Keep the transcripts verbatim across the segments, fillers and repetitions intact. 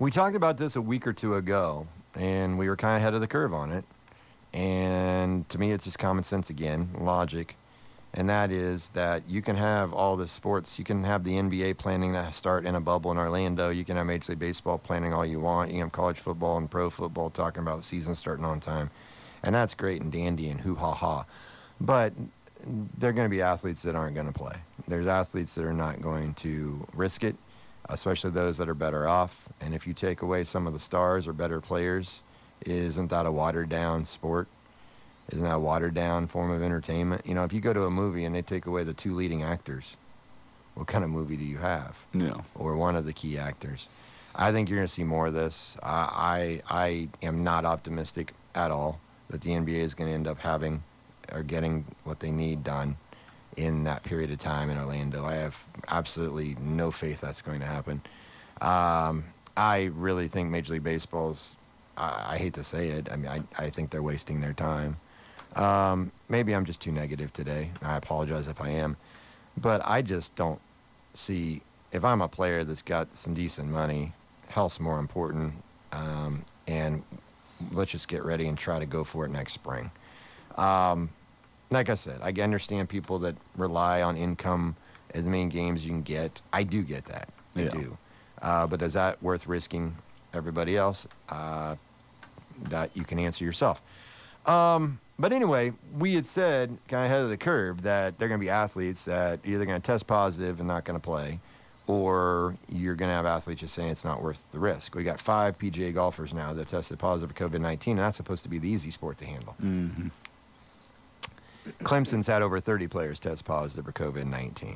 We talked about this a week or two ago, and we were kind of ahead of the curve on it. And to me, it's just common sense again, logic. And that is that you can have all the sports. You can have the N B A planning to start in a bubble in Orlando. You can have Major League Baseball planning all you want. You can have college football and pro football talking about the season starting on time. And that's great and dandy and hoo-ha-ha. But there are going to be athletes that aren't going to play. There's athletes that are not going to risk it, especially those that are better off. And if you take away some of the stars or better players, isn't that a watered-down sport? Isn't that a watered-down form of entertainment? You know, if you go to a movie and they take away the two leading actors, what kind of movie do you have? Yeah. Or one of the key actors. I think you're going to see more of this. I, I I am not optimistic at all that the N B A is going to end up having or getting what they need done in that period of time in Orlando. I have absolutely no faith that's going to happen. Um, I really think Major League Baseball's, I, I hate to say it, I mean, I, I think they're wasting their time. Um, maybe I'm just too negative today. I apologize if I am. But I just don't see, if I'm a player that's got some decent money, health's more important, um, and let's just get ready and try to go for it next spring. Um, like I said, I understand people that rely on income as many games you can get. I do get that. I Yeah. do. Uh, but is that worth risking everybody else? Uh, that you can answer yourself. Um, but anyway, we had said, kind of ahead of the curve, that they're going to be athletes that either going to test positive and not going to play, or you're going to have athletes just saying it's not worth the risk. We got five P G A golfers now that tested positive for COVID nineteen, and that's supposed to be the easy sport to handle. Mm-hmm. Clemson's had over thirty players test positive for COVID nineteen.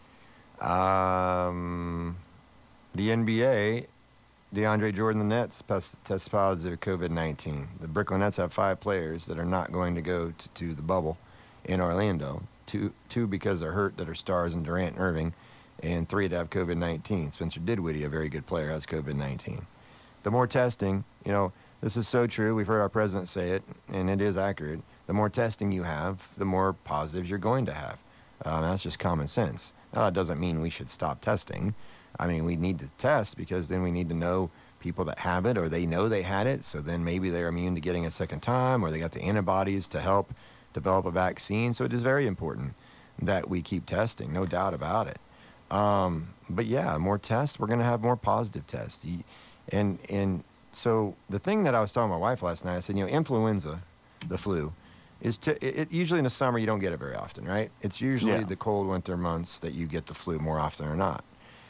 Um, the N B A, DeAndre Jordan, the Nets, test positive for COVID nineteen. The Brooklyn Nets have five players that are not going to go to, to the bubble in Orlando. Two, two because they're hurt that are stars in Durant and Irving, and three that have COVID nineteen. Spencer Dinwiddie, a very good player, has COVID nineteen. The more testing, you know, this is so true. We've heard our president say it, and it is accurate. The more testing you have, the more positives you're going to have. Um, that's just common sense. Now, that doesn't mean we should stop testing. I mean, we need to test because then we need to know people that have it or they know they had it, so then maybe they're immune to getting it a second time or they got the antibodies to help develop a vaccine. So it is very important that we keep testing, no doubt about it. Um, but, yeah, more tests, we're going to have more positive tests. And, and so the thing that I was telling my wife last night, I said, you know, influenza, the flu, is to, it, usually in the summer you don't get it very often, right? It's usually Yeah. the cold winter months that you get the flu more often or not.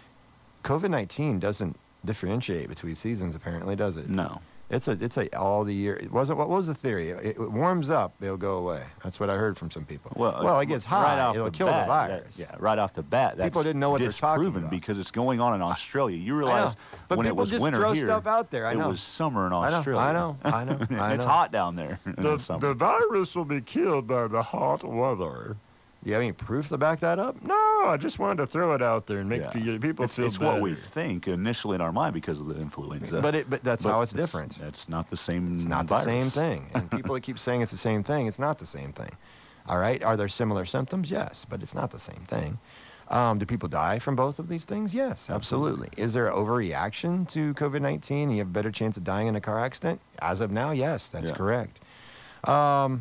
COVID nineteen doesn't differentiate between seasons, apparently, does it? No. It's a it's a all the year. It wasn't. What was the theory? It, it warms up, it'll go away. That's what I heard from some people. Well, well, it gets hot, right off it'll the kill bat, the virus. that- yeah, right off the bat, that's People didn't know what they're talking disproven about. because it's going on in Australia. You I realize know. But when it people was just winter throw here, stuff out there. I it know. was summer in I know. Australia. I know. I know. I It's know. hot down there in the, The, summer. the virus will be killed by the hot weather. Do you have any proof to back that up? No, I just wanted to throw it out there and make Yeah. pe- people it's, feel it's better. what we think initially in our mind because of the influenza. But it. But that's But how it's different. That's not the same. It's not the virus. same thing. And people that keep saying it's the same thing, it's not the same thing. All right? Are there similar symptoms? Yes, but it's not the same thing. Um, do people die from both of these things? Yes, absolutely. Is there an overreaction to COVID nineteen? You have a better chance of dying in a car accident? As of now, yes, that's Yeah. correct. Um,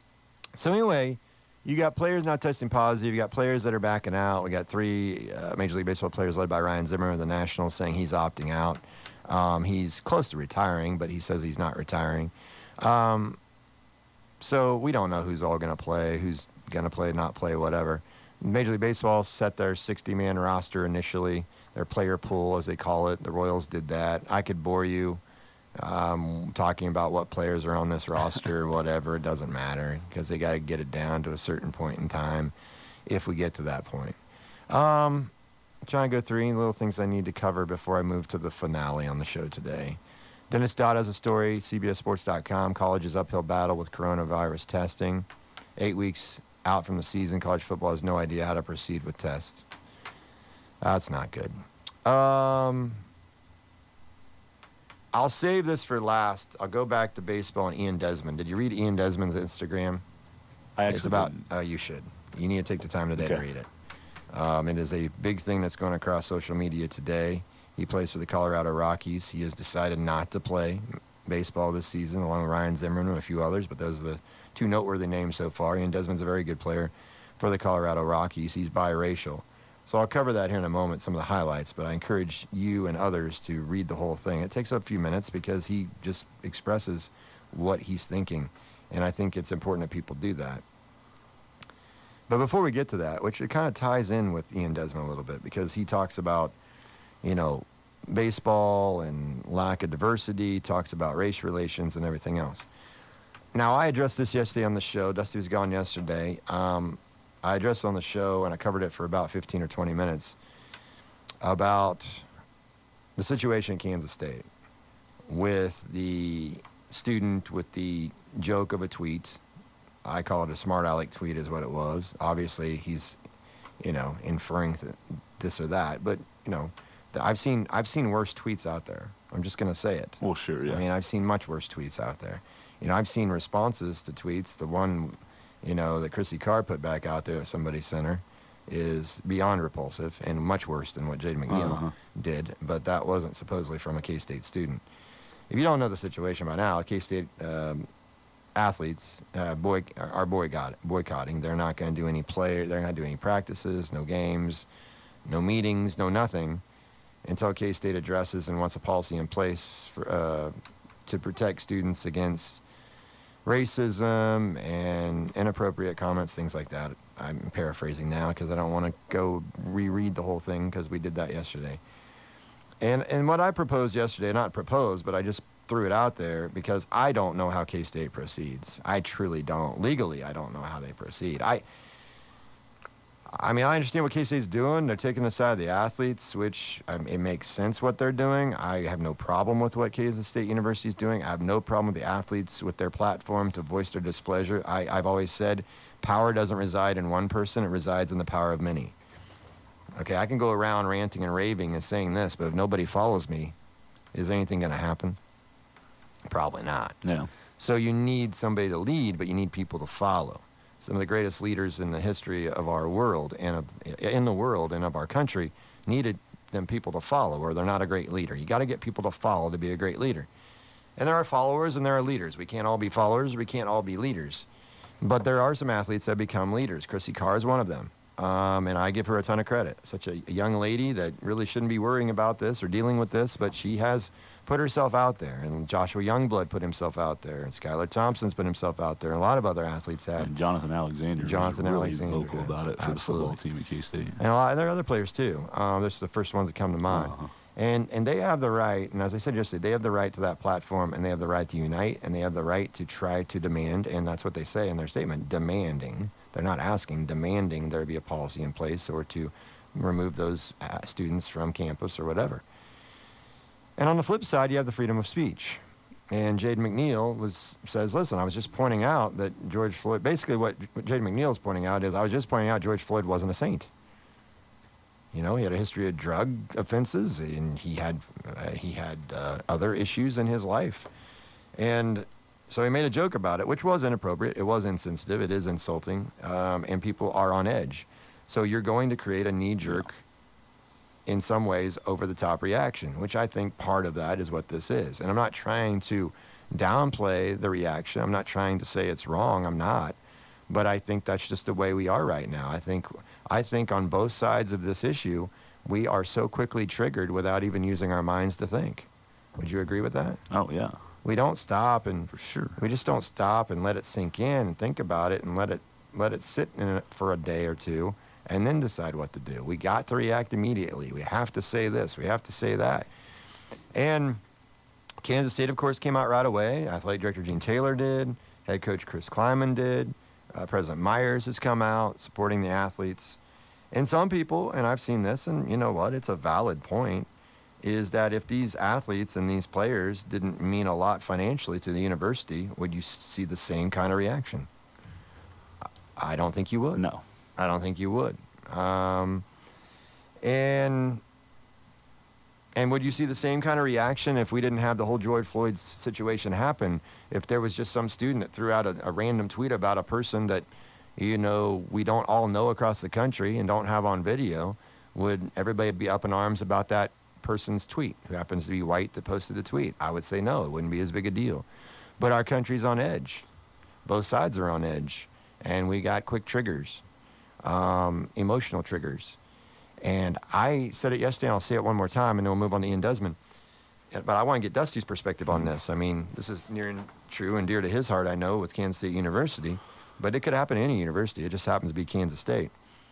so anyway, you got players not testing positive. You got players that are backing out. We got three uh, Major League Baseball players led by Ryan Zimmer of the Nationals saying he's opting out. Um, he's close to retiring, but he says he's not retiring. Um, so we don't know who's all going to play, who's going to play, not play, whatever. Major League Baseball set their sixty-man roster initially, their player pool, as they call it. The Royals did that. I could bore you um, talking about what players are on this roster or whatever. It doesn't matter because they got to get it down to a certain point in time if we get to that point. Um, trying to go through any little things I need to cover before I move to the finale on the show today. Dennis Dodd has a story, C B S Sports dot com. College's uphill battle with coronavirus testing. Eight weeks out from the season, college football has no idea how to proceed with tests. That's not good. Um, I'll save this for last. I'll go back to baseball and Ian Desmond. Did you read Ian Desmond's Instagram? I actually It's about, didn't. uh, you should. You need to take the time today to Okay. read it. Um, it is a big thing that's going across social media today. He plays for the Colorado Rockies. He has decided not to play baseball this season, along with Ryan Zimmerman and a few others, but those are the two noteworthy names so far. Ian Desmond's a very good player for the Colorado Rockies. He's biracial. So I'll cover that here in a moment, some of the highlights, but I encourage you and others to read the whole thing. It takes a few minutes because he just expresses what he's thinking, and I think it's important that people do that. But before we get to that, which it kind of ties in with Ian Desmond a little bit, because he talks about, you know, baseball and lack of diversity, talks about race relations and everything else. Now, I addressed this yesterday on the show. Dusty was gone yesterday. Um, I addressed it on the show, and I covered it for about fifteen or twenty minutes, about the situation in Kansas State with the student with the joke of a tweet. I call it a smart aleck tweet is what it was. Obviously, he's, you know, inferring th- this or that. But, you know, th- I've seen I've seen worse tweets out there. I'm just going to say it. Well, sure, yeah. I mean, I've seen much worse tweets out there. You know, I've seen responses to tweets. The one, you know, that Chrissy Carr put back out there at somebody's center is beyond repulsive and much worse than what Jaden McNeil Uh-huh. did. But that wasn't supposedly from a K-State student. If you don't know the situation by now, K-State um, athletes uh, boy, are boycott, boycotting. They're not going to do any play. They're not doing any practices, no games, no meetings, no nothing until K-State addresses and wants a policy in place for, uh, to protect students against racism and inappropriate comments, things like that. I'm paraphrasing now because I don't want to go reread the whole thing because we did that yesterday. And and what I proposed yesterday, not proposed, but I just threw it out there because I don't know how K-State proceeds. I truly don't. Legally, I don't know how they proceed. I I mean, I understand what K-State's doing. They're taking the side of the athletes, which um, it makes sense what they're doing. I have no problem with what Kansas State University is doing. I have no problem with the athletes with their platform to voice their displeasure. I, I've always said power doesn't reside in one person. It resides in the power of many. Okay, I can go around ranting and raving and saying this, but if nobody follows me, is anything going to happen? Probably not. Yeah. So you need somebody to lead, but you need people to follow. Some of the greatest leaders in the history of our world and of, in the world and of our country needed them people to follow, or they're not a great leader. You got to get people to follow to be a great leader. And there are followers and there are leaders. We can't all be followers. We can't all be leaders. But there are some athletes that become leaders. Chrissy Carr is one of them. Um, and I give her a ton of credit. Such a, a young lady that really shouldn't be worrying about this or dealing with this, but she has put herself out there. And Joshua Youngblood put himself out there. And Skylar Thompson's put himself out there. And a lot of other athletes have. And Jonathan Alexander Jonathan was really Alexander vocal has. about it for Absolutely. the football team at K-State. And a lot, there are other players too. Um, those are the first ones that come to mind. Uh-huh. And and they have the right, and as I said yesterday, they have the right to that platform, and they have the right to unite, and they have the right to try to demand, and that's what they say in their statement, demanding. They're not asking, demanding there be a policy in place or to remove those uh, students from campus or whatever. And on the flip side, you have the freedom of speech. And Jaden McNeil was says, listen, I was just pointing out that George Floyd, basically what, what Jaden McNeil is pointing out is I was just pointing out George Floyd wasn't a saint. You know, he had a history of drug offenses, and he had uh, he had uh, other issues in his life. And so he made a joke about it, which was inappropriate. It was insensitive. It is insulting. Um, and people are on edge. So you're going to create a knee-jerk, in some ways, over-the-top reaction, which I think part of that is what this is. And I'm not trying to downplay the reaction. I'm not trying to say it's wrong. I'm not. But I think that's just the way we are right now. I think I think on both sides of this issue, we are so quickly triggered without even using our minds to think. Would you agree with that? Oh, yeah. We don't stop and For sure. we just don't stop and let it sink in and think about it and let it let it sit in it for a day or two and then decide what to do. We got to react immediately. We have to say this. We have to say that. And Kansas State, of course, came out right away. Athletic Director Gene Taylor did. Head coach Chris Kleiman did. Uh, President Myers has come out supporting the athletes. And some people, and I've seen this, and you know what, it's a valid point, is that if these athletes and these players didn't mean a lot financially to the university, would you see the same kind of reaction? I don't think you would. No. I don't think you would. Um, and and would you see the same kind of reaction if we didn't have the whole George Floyd situation happen? If there was just some student that threw out a, a random tweet about a person that, you know, we don't all know across the country and don't have on video, would everybody be up in arms about that person's tweet, who happens to be white, that posted the tweet. I would say no, it wouldn't be as big a deal. But our country's on edge. Both sides are on edge. And we got quick triggers, um, emotional triggers. And I said it yesterday, and I'll say it one more time, and then we'll move on to Ian Desmond. But I want to get Dusty's perspective on this. I mean, this is near and true and dear to his heart, I know, with Kansas State University. But it could happen to any university. It just happens to be Kansas State.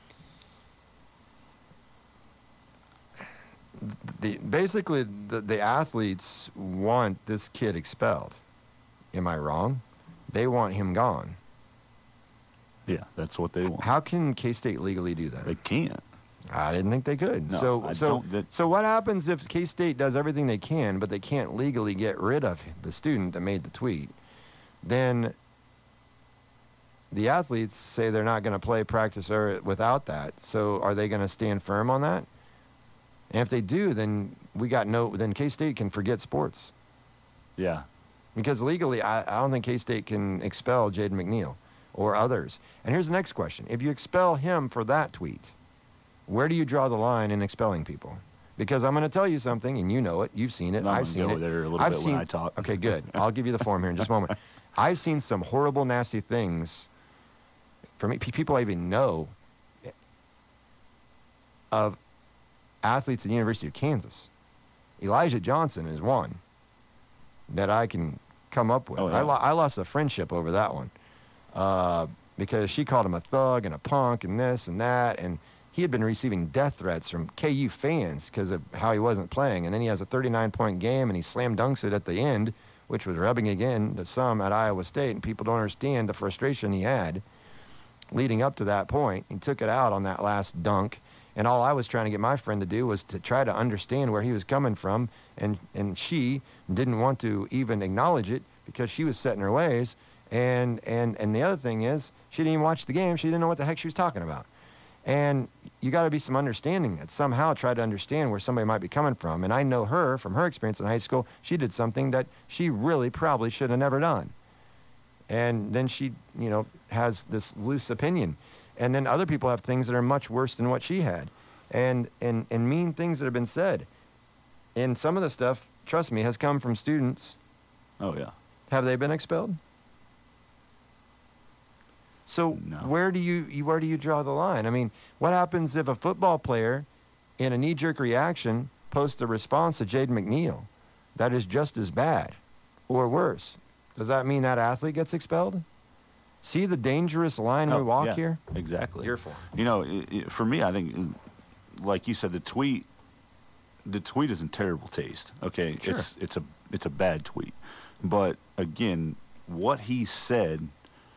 The, basically, the, the athletes want this kid expelled. Am I wrong? They want him gone. Yeah, that's what they want. How can K-State legally do that? They can't. I didn't think they could. No, so, I so, don't, that- so what happens if K-State does everything they can, but they can't legally get rid of the student that made the tweet? Then the athletes say they're not going to play, practice, or without that. So are they going to stand firm on that? And if they do, then we got no. Then K-State can forget sports, Yeah. because legally, I, I don't think K-State can expel Jaden McNeil or others. And here's the next question: if you expel him for that tweet, where do you draw the line in expelling people? Because I'm going to tell you something, and you know it. You've seen it. I'm I've gonna seen go it. there a little I've bit seen, when I talk. Okay, good. I'll give you the form here in just a moment. I've seen some horrible, nasty things from me, people I even know of athletes at the University of Kansas. Elijah Johnson is one that I can come up with. Oh, yeah. I, lo- I lost a friendship over that one uh, because she called him a thug and a punk and this and that, and he had been receiving death threats from K U fans because of how he wasn't playing. And then he has a thirty-nine point game, and he slam dunks it at the end, which was rubbing again to some at Iowa State, and people don't understand the frustration he had leading up to that point. He took it out on that last dunk, and all I was trying to get my friend to do was to try to understand where he was coming from, and, and she didn't want to even acknowledge it because she was set in her ways. And, and, and the other thing is, she didn't even watch the game. She didn't know what the heck she was talking about. And you got to be some understanding that somehow try to understand where somebody might be coming from. And I know her from her experience in high school. She did something that she really probably should have never done. And then she, you know, has this loose opinion. And then other people have things that are much worse than what she had. And, and, and mean things that have been said. And some of the stuff, trust me, has come from students. Oh, yeah. Have they been expelled? So No. where do you, you where do you draw the line? I mean, what happens if a football player, in a knee-jerk reaction, posts a response to Jaden McNeil that is just as bad or worse? Does that mean that athlete gets expelled? See the dangerous line we Oh, walk yeah, here? Exactly. You're for. You know, it, it, for me, I think, like you said, the tweet, the tweet is in terrible taste. Okay, Sure. it's it's a it's a bad tweet, but again, what he said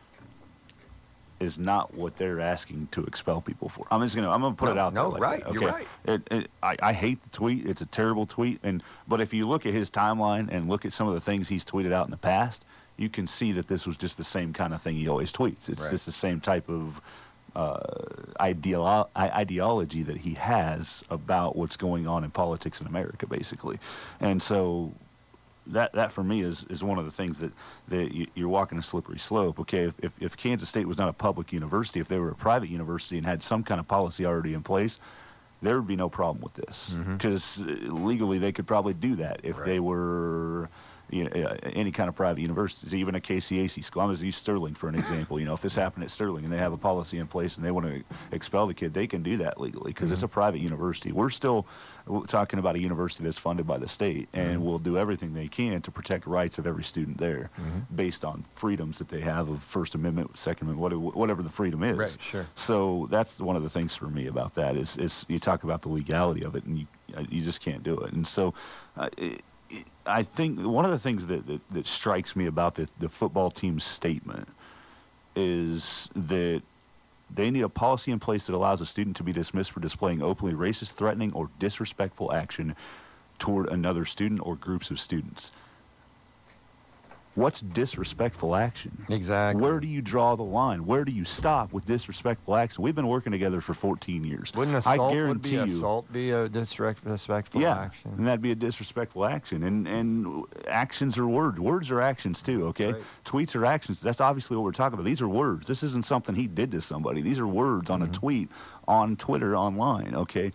is not what they're asking to expel people for. I'm just gonna I'm gonna put No, it out no, there. Like right, that, you're okay? right. It, it, I, I hate the tweet. It's a terrible tweet, and but if you look at his timeline and look at some of the things he's tweeted out in the past, you can see that this was just the same kind of thing he always tweets. It's Right. just the same type of uh, ideolo- i- ideology that he has about what's going on in politics in America, basically. And so that that for me is, is one of the things that, that you, you're walking a slippery slope. Okay, if, if, if Kansas State was not a public university, if they were a private university and had some kind of policy already in place, there would be no problem with this. Because legally they could probably do that if Right. they were... You know, uh, any kind of private universities, even a K C A C school. I'm going to use Sterling for an example. You know, if this happened at Sterling and they have a policy in place and they want to expel the kid, they can do that legally because it's a private university. We're still talking about a university that's funded by the state, and will do everything they can to protect rights of every student there, based on freedoms that they have of First Amendment, Second Amendment, whatever, whatever the freedom is. Right, sure. So that's one of the things for me about that is, is you talk about the legality of it, and you you just can't do it. And so. Uh, it, I think one of the things that, that, that strikes me about the, the football team's statement is that they need a policy in place that allows a student to be dismissed for displaying openly racist, threatening, or disrespectful action toward another student or groups of students. What's disrespectful action? Exactly. Where do you draw the line? Where do you stop with disrespectful action? We've been working together for fourteen years. Wouldn't I assault, would guarantee be you, assault be a disrespectful yeah, action? and that'd be a disrespectful action. And and actions are words. Words are actions too. Okay, Right. tweets are actions. That's obviously what we're talking about. These are words. This isn't something he did to somebody. These are words on Mm-hmm. a tweet, on Twitter, online. Okay,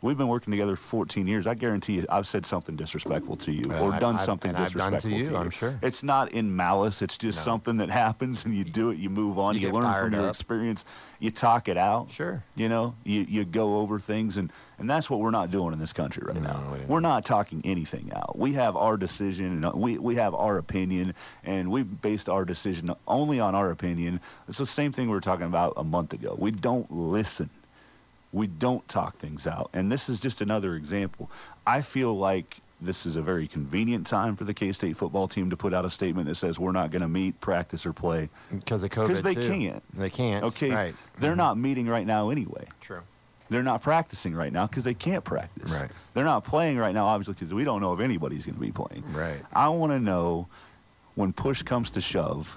We've been working together for fourteen years. I guarantee you I've said something disrespectful to you Well, or I- done I've- something and I've done disrespectful to you, to you. I'm sure. It's not in malice. It's just No. something that happens and you do it, you move on, You you, get learn fired from your up. experience, you talk it out. Sure. You know, you, you go over things, and, and that's what we're not doing in this country right No, now. we don't. We're not talking anything out. We have our decision, and we, we have our opinion, and we based our decision only on our opinion. It's the same thing we were talking about a month ago. We don't listen. We don't talk things out. And this is just another example. I feel like this is a very convenient time for the K-State football team to put out a statement that says we're not going to meet, practice, or play. Because of COVID, Because they too. can't. They can't. Okay? Right. They're Mhm. not meeting right now anyway. True. They're not practicing right now because they can't practice. Right. They're not playing right now, obviously, because we don't know if anybody's going to be playing. Right. I want to know, when push comes to shove,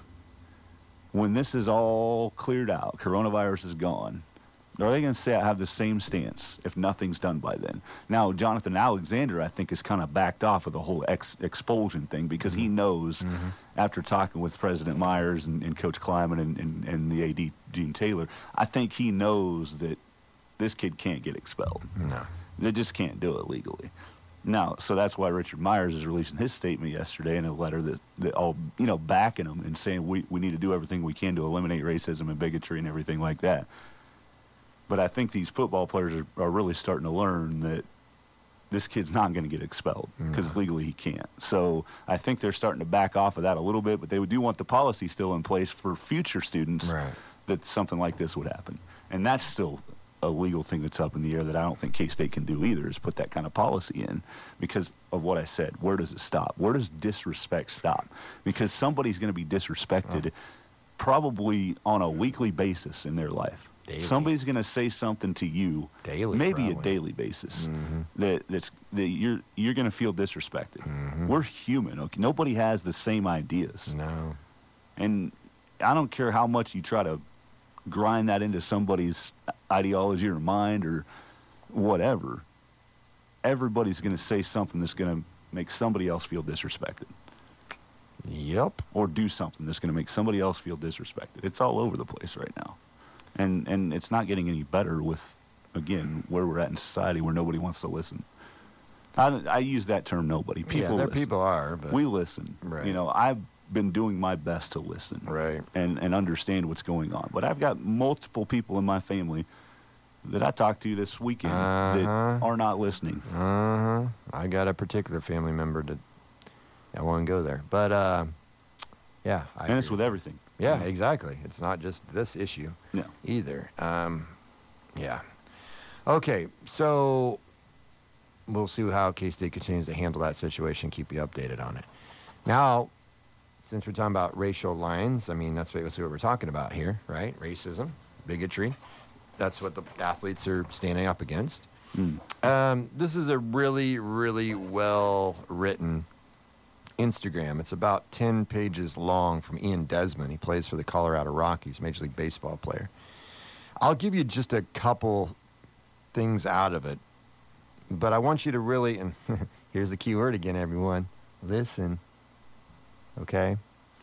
when this is all cleared out, coronavirus is gone, are they going to say have the same stance if nothing's done by then? Now, Jonathan Alexander, I think, has kind of backed off of the whole ex- expulsion thing because he knows, Mm-hmm. after talking with President Myers and, and Coach Kleiman and, and, and the A D, Gene Taylor, I think he knows that this kid can't get expelled. No. They just can't do it legally. Now, so that's why Richard Myers is releasing his statement yesterday in a letter that, that all, you know, backing him and saying we, we need to do everything we can to eliminate racism and bigotry and everything like that. But I think these football players are, are really starting to learn that this kid's not going to get expelled because No. legally he can't. So I think they're starting to back off of that a little bit, but they do want the policy still in place for future students Right. that something like this would happen. And that's still a legal thing that's up in the air that I don't think K-State can do either, is put that kind of policy in because of what I said. Where does it stop? Where does disrespect stop? Because somebody's going to be disrespected probably on a weekly basis in their life. Daily. Somebody's going to say something to you, Daily, maybe a probably. daily basis, Mhm. that that's that you're you're going to feel disrespected. Mhm. We're human. Okay? Nobody has the same ideas. No. And I don't care how much you try to grind that into somebody's ideology or mind or whatever. Everybody's going to say something that's going to make somebody else feel disrespected, Yep. or do something that's going to make somebody else feel disrespected. It's all over the place right now. And and it's not getting any better with, again, where we're at in society where nobody wants to listen. I, I use that term, nobody. People yeah, there listen. people are, but We listen. Right. You know, I've been doing my best to listen. Right. And, and understand what's going on. But I've got multiple people in my family that I talked to this weekend that Uh-huh. are not listening. Uh-huh. I got a particular family member that I won't go there. But uh yeah, I and it's agree. with everything. Yeah, exactly. It's not just this issue Yeah. either. Um yeah. Okay, so we'll see how K-State continues to handle that situation, keep you updated on it. Now, since we're talking about racial lines, I mean, that's basically what we're talking about here, right? Racism, bigotry. That's what the athletes are standing up against. Mm. Um, this is a really, really well-written Instagram. It's about ten pages long from Ian Desmond. He plays for the Colorado Rockies, Major League Baseball player. I'll give you just a couple things out of it, but I want you to really, and here's the key word again, everyone, listen, okay?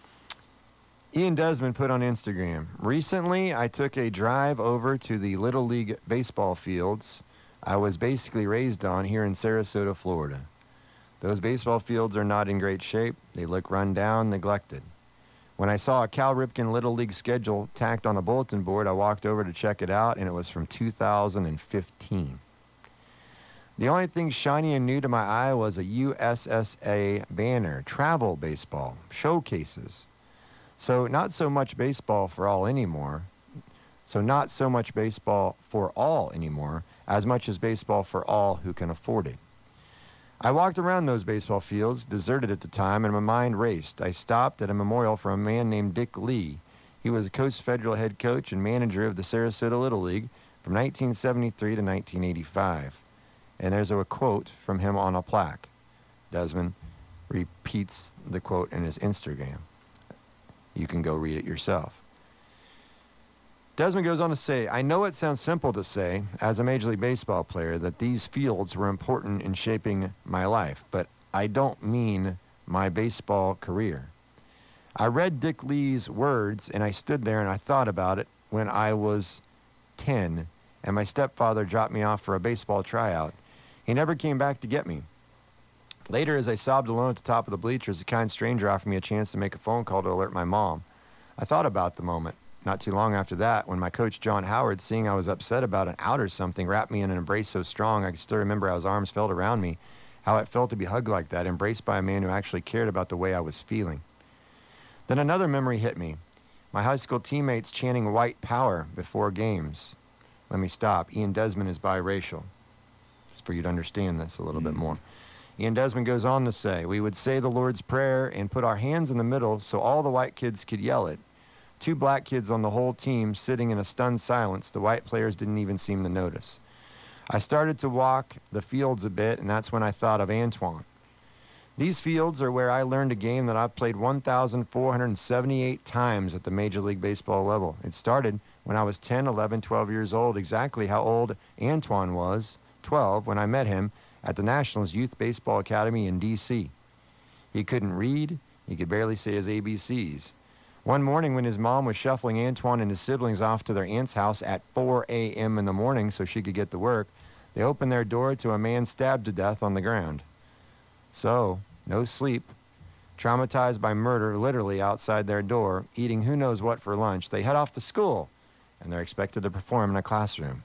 Ian Desmond put on Instagram, recently I took a drive over to the Little League baseball fields I was basically raised on here in Sarasota, Florida. Those baseball fields are not in great shape. They look run down, neglected. When I saw a Cal Ripken Little League schedule tacked on a bulletin board, I walked over to check it out, and it was from two thousand fifteen. The only thing shiny and new to my eye was a U S S A banner, travel baseball, showcases. So not so much baseball for all anymore. So not so much baseball for all anymore, as much as baseball for all who can afford it. I walked around those baseball fields, deserted at the time, and my mind raced. I stopped at a memorial for a man named Dick Lee. He was a Coast Federal head coach and manager of the Sarasota Little League from nineteen seventy-three to nineteen eighty-five. And there's a quote from him on a plaque. Desmond repeats the quote in his Instagram. You can go read it yourself. Desmond goes on to say, I know it sounds simple to say, as a Major League Baseball player, that these fields were important in shaping my life, but I don't mean my baseball career. I read Dick Lee's words, and I stood there and I thought about it when I was ten, and my stepfather dropped me off for a baseball tryout. He never came back to get me. Later, as I sobbed alone at the top of the bleachers, a kind stranger offered me a chance to make a phone call to alert my mom. I thought about the moment. Not too long after that, when my coach, John Howard, seeing I was upset about an out or something, wrapped me in an embrace so strong I could still remember how his arms felt around me, how it felt to be hugged like that, embraced by a man who actually cared about the way I was feeling. Then another memory hit me. My high school teammates chanting white power before games. Let me stop. Ian Desmond is biracial, just for you to understand this a little mm. bit more. Ian Desmond goes on to say, we would say the Lord's Prayer and put our hands in the middle so all the white kids could yell it. Two black kids on the whole team sitting in a stunned silence. The white players didn't even seem to notice. I started to walk the fields a bit, and that's when I thought of Antoine. These fields are where I learned a game that I've played one thousand four hundred seventy-eight times at the Major League Baseball level. It started when I was ten, eleven, twelve years old, exactly how old Antoine was, twelve, when I met him at the Nationals Youth Baseball Academy in D C He couldn't read. He could barely say his A B Cs. One morning when his mom was shuffling Antoine and his siblings off to their aunt's house at four a.m. in the morning so she could get to work, they opened their door to a man stabbed to death on the ground. So, no sleep, traumatized by murder literally outside their door, eating who knows what for lunch, they head off to school, and they're expected to perform in a classroom.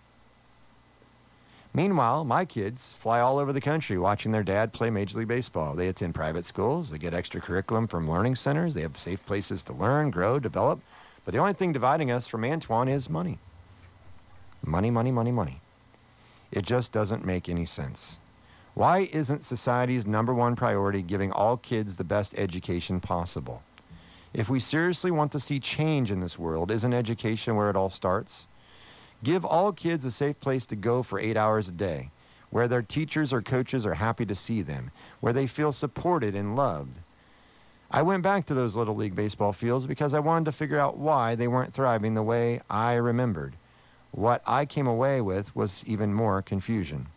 Meanwhile, my kids fly all over the country watching their dad play Major League Baseball. They attend private schools. They get extra curriculum from learning centers. They have safe places to learn, grow, develop. But the only thing dividing us from Antoine is money. Money, money, money, money. It just doesn't make any sense. Why isn't society's number one priority giving all kids the best education possible? If we seriously want to see change in this world, isn't education where it all starts? Give all kids a safe place to go for eight hours a day, where their teachers or coaches are happy to see them, where they feel supported and loved. I went back to those Little League baseball fields because I wanted to figure out why they weren't thriving the way I remembered. What I came away with was even more confusion.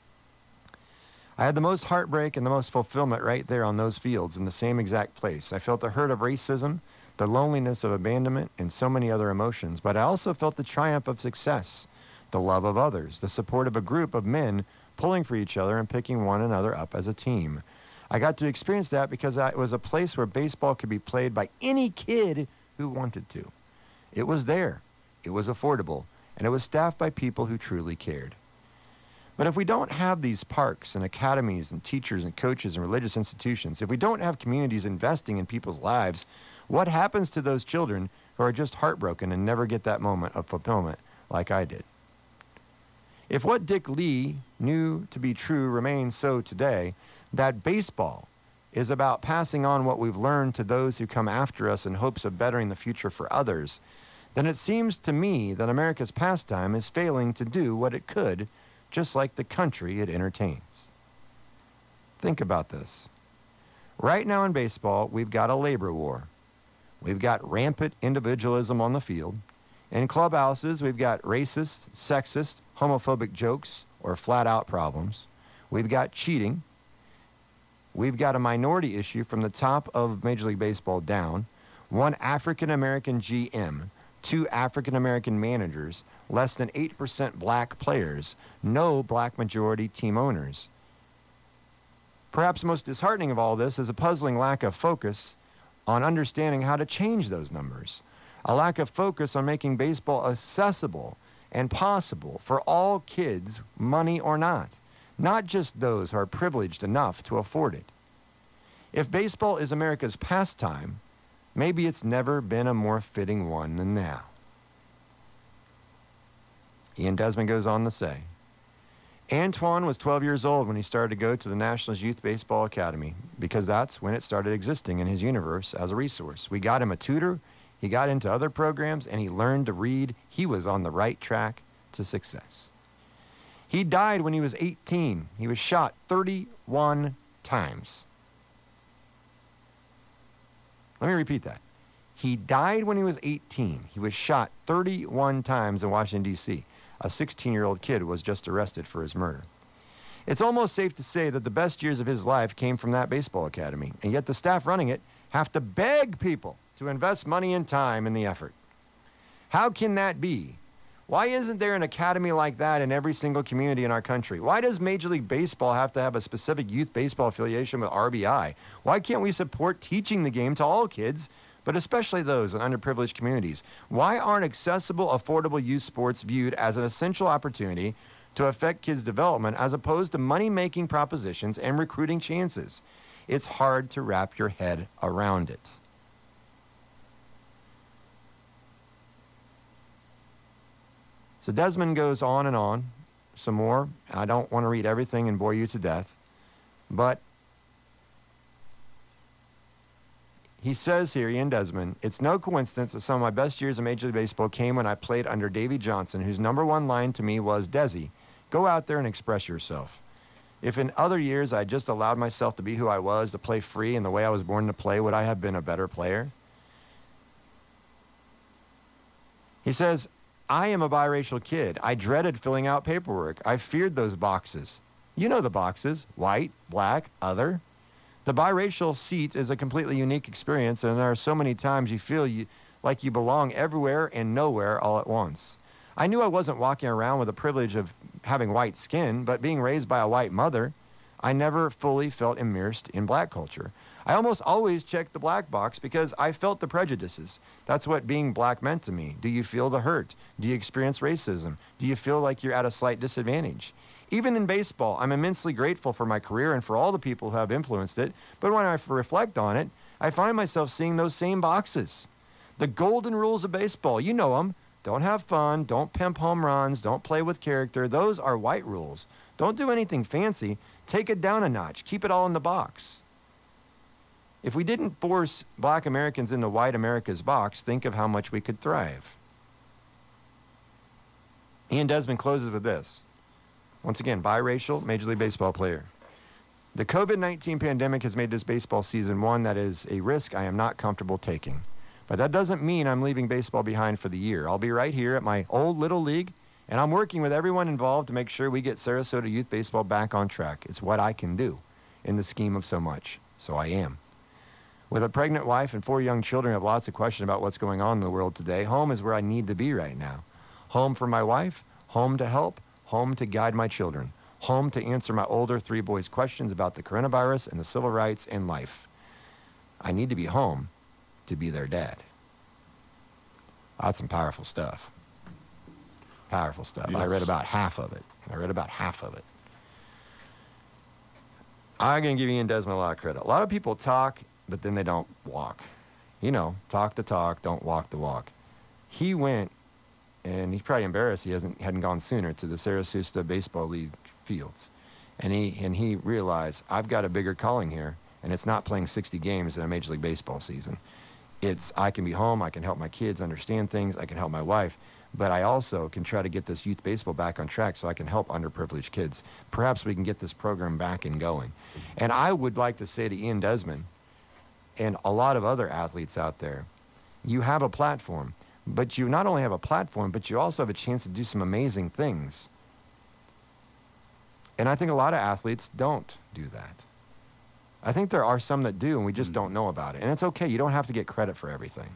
I had the most heartbreak and the most fulfillment right there on those fields in the same exact place. I felt the hurt of racism, the loneliness of abandonment, and so many other emotions, but I also felt the triumph of success, the love of others, the support of a group of men pulling for each other and picking one another up as a team. I got to experience that because it was a place where baseball could be played by any kid who wanted to. It was there, it was affordable, and it was staffed by people who truly cared. But if we don't have these parks and academies and teachers and coaches and religious institutions, if we don't have communities investing in people's lives, what happens to those children who are just heartbroken and never get that moment of fulfillment like I did? If what Dick Lee knew to be true remains so today, that baseball is about passing on what we've learned to those who come after us in hopes of bettering the future for others, then it seems to me that America's pastime is failing to do what it could, just like the country it entertains. Think about this. Right now in baseball, we've got a labor war. We've got rampant individualism on the field. In clubhouses, we've got racist, sexist, homophobic jokes or flat-out problems. We've got cheating. We've got a minority issue from the top of Major League Baseball down. One African-American G M, two African-American managers, less than eight percent black players, no black majority team owners. Perhaps most disheartening of all this is a puzzling lack of focus on understanding how to change those numbers. A lack of focus on making baseball accessible and possible for all kids, money or not, not just those who are privileged enough to afford it. If baseball is America's pastime, maybe it's never been a more fitting one than now. Ian Desmond goes on to say, Antoine was twelve years old when he started to go to the Nationals Youth Baseball Academy because that's when it started existing in his universe as a resource. We got him a tutor, he got into other programs, and he learned to read. He was on the right track to success. He died when he was eighteen. He was shot thirty-one times. Let me repeat that. He died when he was eighteen. He was shot thirty-one times in Washington, D C A sixteen-year-old kid was just arrested for his murder. It's almost safe to say that the best years of his life came from that baseball academy, and yet the staff running it have to beg people to invest money and time in the effort. How can that be Why isn't there an academy like that in every single community in our country? Why does Major League Baseball have to have a specific youth baseball affiliation with R B I? Why can't we support teaching the game to all kids, but especially those in underprivileged communities? Why aren't accessible, affordable youth sports viewed as an essential opportunity to affect kids' development as opposed to money-making propositions and recruiting chances? It's hard to wrap your head around it. So Desmond goes on and on some more. I don't want to read everything and bore you to death, but he says here, Ian Desmond, it's no coincidence that some of my best years in Major League Baseball came when I played under Davey Johnson, whose number one line to me was, Desi, go out there and express yourself. If in other years I just allowed myself to be who I was, to play free and the way I was born to play, would I have been a better player? He says, I am a biracial kid. I dreaded filling out paperwork. I feared those boxes. You know the boxes, white, black, other. The biracial seat is a completely unique experience, and there are so many times you feel you, like you belong everywhere and nowhere all at once. I knew I wasn't walking around with the privilege of having white skin, but being raised by a white mother, I never fully felt immersed in black culture. I almost always checked the black box because I felt the prejudices. That's what being black meant to me. Do you feel the hurt? Do you experience racism? Do you feel like you're at a slight disadvantage? Even in baseball, I'm immensely grateful for my career and for all the people who have influenced it, but when I reflect on it, I find myself seeing those same boxes. The golden rules of baseball, you know them. Don't have fun, don't pimp home runs, don't play with character. Those are white rules. Don't do anything fancy. Take it down a notch. Keep it all in the box. If we didn't force black Americans into white America's box, think of how much we could thrive. Ian Desmond closes with this. Once again, biracial, Major League Baseball player. The COVID nineteen pandemic has made this baseball season one that is a risk I am not comfortable taking. But that doesn't mean I'm leaving baseball behind for the year. I'll be right here at my old little league, and I'm working with everyone involved to make sure we get Sarasota youth baseball back on track. It's what I can do in the scheme of so much. So I am. With a pregnant wife and four young children, I have lots of questions about what's going on in the world today. Home is where I need to be right now. Home for my wife, home to help, home to guide my children, home to answer my older three boys' questions about the coronavirus and the civil rights and life. I need to be home to be their dad. That's some powerful stuff. Powerful stuff. Yes. I read about half of it. I read about half of it. I'm going to give Ian Desmond a lot of credit. A lot of people talk, but then they don't walk. You know, talk the talk, don't walk the walk. He went, and he's probably embarrassed he hasn't hadn't gone sooner, to the Sarasota Baseball League fields. And he and he realized, I've got a bigger calling here, and it's not playing sixty games in a Major League Baseball season. It's, I can be home, I can help my kids understand things, I can help my wife, but I also can try to get this youth baseball back on track so I can help underprivileged kids. Perhaps we can get this program back and going. And I would like to say to Ian Desmond and a lot of other athletes out there, you have a platform, but you not only have a platform, but you also have a chance to do some amazing things. And I think a lot of athletes don't do that. I think there are some that do, and we just don't know about it. And it's okay. You don't have to get credit for everything.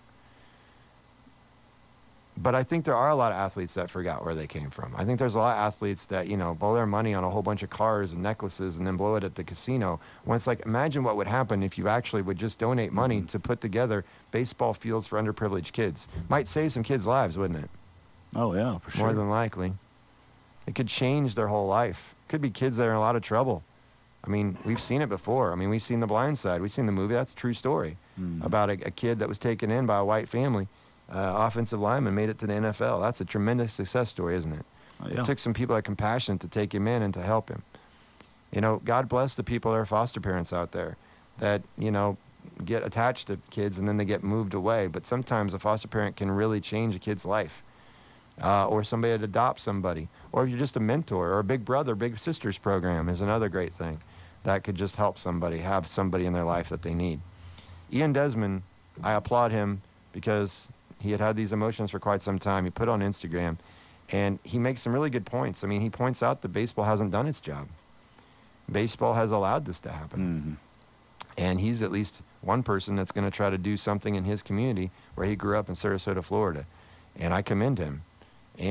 But I think there are a lot of athletes that forgot where they came from. I think there's a lot of athletes that, you know, blow their money on a whole bunch of cars and necklaces and then blow it at the casino. When it's like, imagine what would happen if you actually would just donate money mm-hmm. to put together baseball fields for underprivileged kids. Might save some kids' lives, wouldn't it? Oh, yeah, for sure. More than likely. It could change their whole life. Could be kids that are in a lot of trouble. I mean, we've seen it before. I mean, we've seen The Blind Side. We've seen the movie. That's a true story mm. about a, a kid that was taken in by a white family, uh, offensive lineman, made it to the N F L. That's a tremendous success story, isn't it? Oh, yeah. It took some people that had compassion to take him in and to help him. You know, God bless the people that are foster parents out there that, you know, get attached to kids and then they get moved away. But sometimes a foster parent can really change a kid's life. Uh, or somebody that adopts somebody. Or if you're just a mentor, or a big brother, big sisters program is another great thing that could just help somebody, have somebody in their life that they need. Ian Desmond, I applaud him because he had had these emotions for quite some time. He put on Instagram, and he makes some really good points. I mean, he points out that baseball hasn't done its job. Baseball has allowed this to happen. Mm-hmm. And he's at least one person that's going to try to do something in his community where he grew up in Sarasota, Florida. And I commend him. And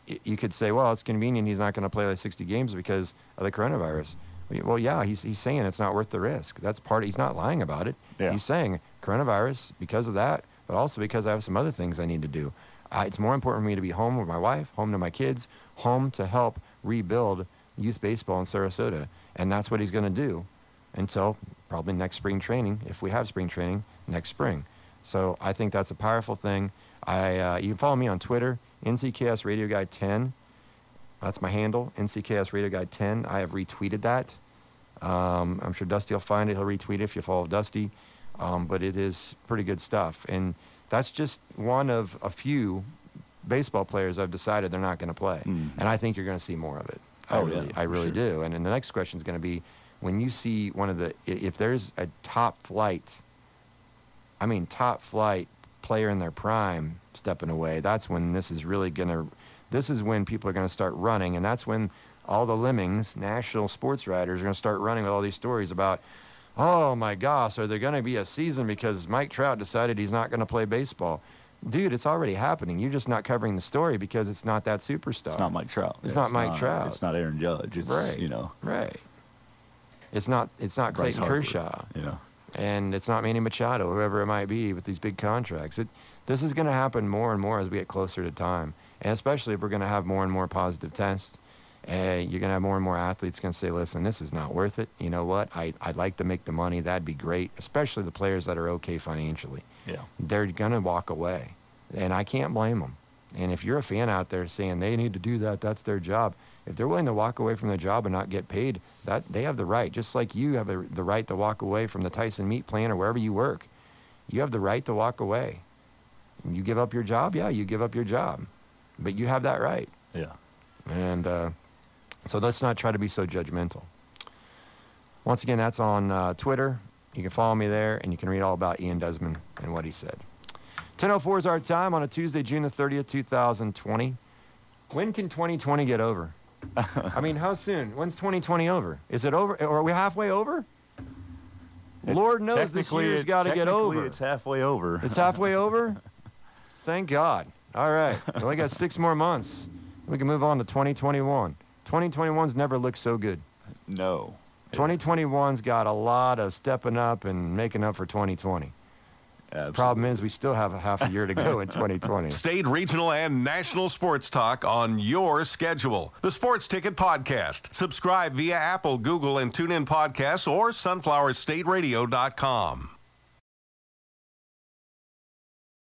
y- you could say, well, it's convenient. He's not going to play like sixty games because of the coronavirus. Well, yeah, he's he's saying it's not worth the risk. That's part. He's not lying about it. Yeah. He's saying coronavirus because of that, but also because I have some other things I need to do. I, it's more important for me to be home with my wife, home to my kids, home to help rebuild youth baseball in Sarasota, and that's what he's going to do until probably next spring training, if we have spring training next spring. So I think that's a powerful thing. I uh, you can follow me on Twitter, N C K S Radio Guy ten. That's my handle, N C K S Radio Guy ten. I have retweeted that. Um, I'm sure Dusty will find it. He'll retweet it if you follow Dusty. Um, but it is pretty good stuff. And that's just one of a few baseball players I've decided they're not going to play. Mm. And I think you're going to see more of it. I Oh, really, yeah, I for really sure. do. And then the next question is going to be, when you see one of the, i- if there's a top flight, I mean top flight player in their prime stepping away, that's when this is really going to, this is when people are going to start running. And that's when all the lemmings, national sports writers, are going to start running with all these stories about, oh my gosh, are there going to be a season because Mike Trout decided he's not going to play baseball? Dude, it's already happening. You're just not covering the story because it's not that superstar. It's not Mike Trout. It's Yeah, not Mike Trout. It's not Aaron Judge. It's, Right. you know, Right. It's not. It's not Bryce Clayton Harper, Kershaw, You know, and it's not Manny Machado, whoever it might be, with these big contracts. It. This is going to happen more and more as we get closer to time, and especially if we're going to have more and more positive tests. Uh, you're going to have more and more athletes going to say, "Listen, this is not worth it. You know what? I I'd like to make the money. That'd be great, especially the players that are okay financially. yeah. They're going to walk away, and I can't blame them. And if you're a fan out there saying they need to do that, that's their job. If they're willing to walk away from their job and not get paid, that they have the right, just like you have the, the right to walk away from the Tyson meat plant or wherever you work. You have the right to walk away. You give up your job, yeah, you give up your job, but you have that right. Yeah. And uh, so let's not try to be so judgmental. Once again, that's on uh, Twitter. You can follow me there, and you can read all about Ian Desmond and what he said. ten oh four is our time on a Tuesday, June the thirtieth, two thousand twenty. When can twenty twenty get over? I mean, how soon? When's twenty twenty over? Is it over? Or are we halfway over? Lord knows this Technically, year's it- got to get technically over. It's halfway over. It's halfway over? Thank God. All right. We only got six more months. We can move on to twenty twenty-one. twenty twenty-one's never looked so good. No. twenty twenty-one's got a lot of stepping up and making up for twenty twenty. Absolutely. Problem is, we still have a half a year to go in twenty twenty. State, regional, and national sports talk on your schedule. The Sports Ticket Podcast. Subscribe via Apple, Google, and TuneIn Podcasts or sunflower state radio dot com.